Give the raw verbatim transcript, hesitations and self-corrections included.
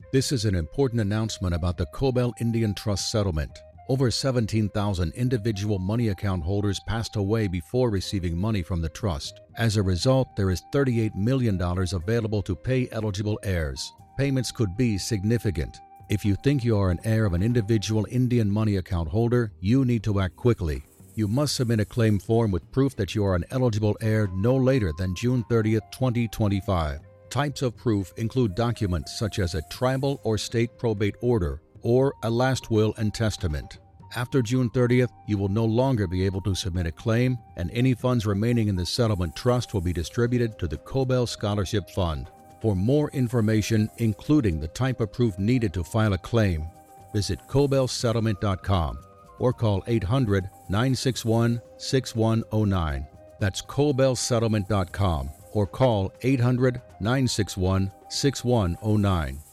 This is an important announcement about the Cobell Indian Trust settlement. Over seventeen thousand individual money account holders passed away before receiving money from the trust. As a result, there is thirty-eight million dollars available to pay eligible heirs. Payments could be significant. If you think you are an heir of an individual Indian money account holder, you need to act quickly. You must submit a claim form with proof that you are an eligible heir no later than June thirtieth, twenty twenty-five. Types of proof include documents such as a tribal or state probate order or a last will and testament. After June thirtieth, you will no longer be able to submit a claim, and any funds remaining in the settlement trust will be distributed to the Cobell Scholarship Fund. For more information, including the type of proof needed to file a claim, visit cobell settlement dot com or call eight hundred, nine six one, six one zero nine. That's cobell settlement dot com or call eight hundred, nine six one, six one zero nine.